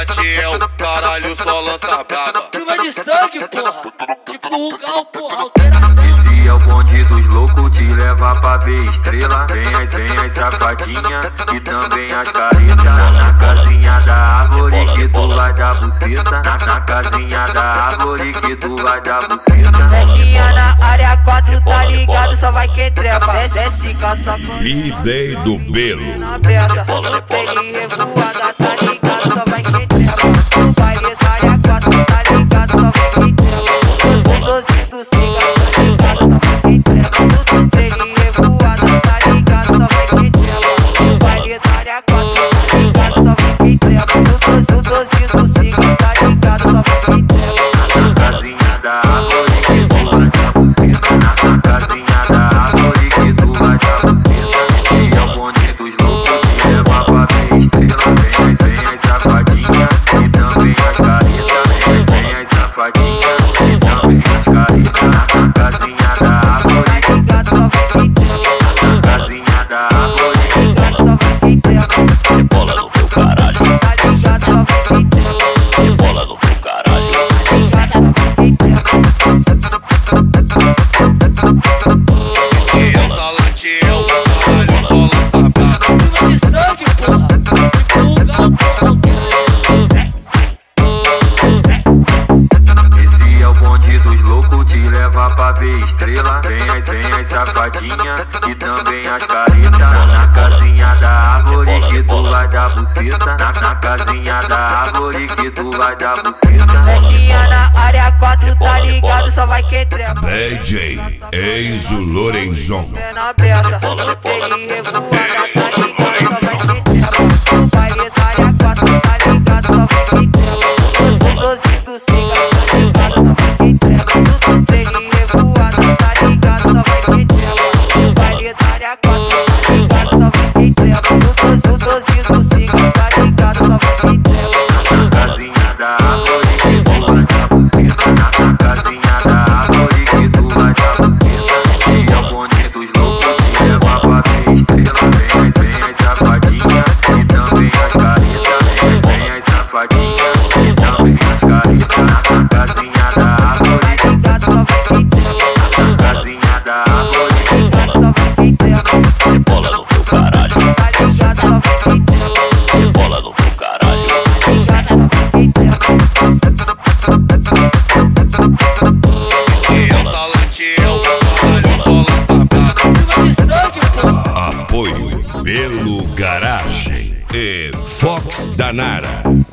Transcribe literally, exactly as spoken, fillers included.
Latiel, caralho, só lança braba. Chuva de sangue, porra. Tipo o gal, porra. Esse é o bonde dos loucos, te leva pra ver estrela. Vem as, vem as safadinha e também as caretas. Na casinha da árvore que tu vai dar buceta. Na, na casinha da árvore que tu vai dar buceta. Festinha na área quatro, tá ligado? Só vai quem trepa. Desce caça com B-Day do Belo. na aberta. Pele revoada, tá ligado? Só vai quem trepa. No baile da área quatro, tá ligado? Só vai quem trepa. Doze, doze do cigarro, tá ligado? Só vai quem trepa. Pele revoada, tá ligado? Só vai quem trepa. No baile da área quatro, tá ligado? Só vai quem trepa. Doze, doze do cigarro, tá ligado? Só vai quem trepa. Na casinha da árvore que tu vai dar buceta. Na casinha da árvore que tu vai dar buceta. E é o bonde dos loucos, te leva pra ver estrela. Vem as, vem as safadinha e também as caretas. Vem as, vem as safadinha e também as caretas. Na casinha da árvore, Tá ligado? Só vai quem trepa. na casinha da árvore. Tá ligado? Só vai quem trepa. Rebola no meu caralho, Tá ligado? Só vai quem trepa. rebola no meu caralho. Tá ligado? Só vai quem trepa. E essa Latiel, caralho, só lança braba. Chuva de sangue, porra. Tipo o gal, porra. Esse é o bonde dos loucos, te leva pra ver estrela. Vem as, vem as safadinha e também as caretas. Na casinha da árvore que tu vai dar buceta. Na, na casinha da árvore que tu vai dar buceta. Festinha na área quatro, tá ligado? Só vai quem trepa. D J Enzo Lorenzon. Perna aberta, pele revoada, tá ligado? Só vai quem trepa. No baile da área quatro, tá ligado? Só vai quem trepa. Doze, doze do cigarro, tá ligado? Só vai quem trepa. Pele revoada, tá ligado? Só vai quem trepa. No baile da área quatro, tá ligado? Só vai quem trepa. Doze, doze do cigarro, tá ligado? Só vai quem trepa. Na casinha da árvore que tu vai dar buceta. Na, na casinha da árvore que tu vai dar buceta. E é o bonde dos loucos, te leva pra ver estrela. Vem as, vem as safadinha e também as caretas. Vem as, vem as safadinha e também as caretas. Na casinha da árvore, Tá ligado? Só vai quem trepa. na casinha da árvore. Tá ligado? Só vai quem trepa. Rebola no meu caralho, Tá ligado? Só vai quem trepa. rebola no meu caralho. Tá ligado? Só vai quem trepa. E essa Latiel, caralho, só lança braba. Chuva de sangue, porra. Apoio Belo Garagem e Fox Danara.